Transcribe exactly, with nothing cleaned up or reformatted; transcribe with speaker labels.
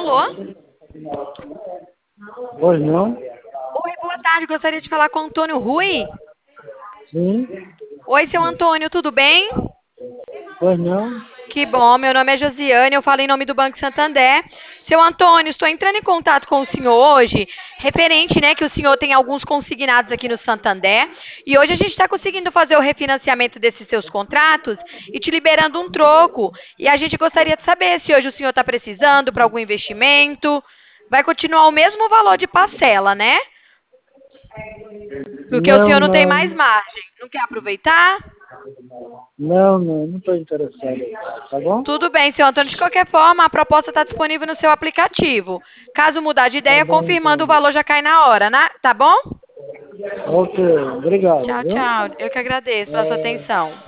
Speaker 1: alô?
Speaker 2: Pois não?
Speaker 1: Oi, boa tarde. Gostaria de falar com o Antônio Rui.
Speaker 2: Sim?
Speaker 1: Oi, seu Antônio, tudo bem?
Speaker 2: Pois não?
Speaker 1: Que bom, meu nome é Josiane, eu falo em nome do Banco Santander. Seu Antônio, estou entrando em contato com o senhor hoje, referente, né, que o senhor tem alguns consignados aqui no Santander, e hoje a gente está conseguindo fazer o refinanciamento desses seus contratos e te liberando um troco. E a gente gostaria de saber se hoje o senhor está precisando para algum investimento. Vai continuar o mesmo valor de parcela, né? Porque o
Speaker 2: Não,
Speaker 1: senhor não tem
Speaker 2: não.
Speaker 1: mais margem. Não quer aproveitar?
Speaker 2: Não, não, não estou interessado. Tá bom?
Speaker 1: Tudo bem, senhor Antônio. De qualquer forma, a proposta está disponível no seu aplicativo. Caso mudar de
Speaker 2: Tá
Speaker 1: ideia,
Speaker 2: bom,
Speaker 1: confirmando o
Speaker 2: então.
Speaker 1: valor já cai na hora, né? Tá bom?
Speaker 2: Ok, obrigado,
Speaker 1: Tchau,
Speaker 2: viu?
Speaker 1: tchau. Eu que agradeço pela sua
Speaker 2: É...
Speaker 1: atenção.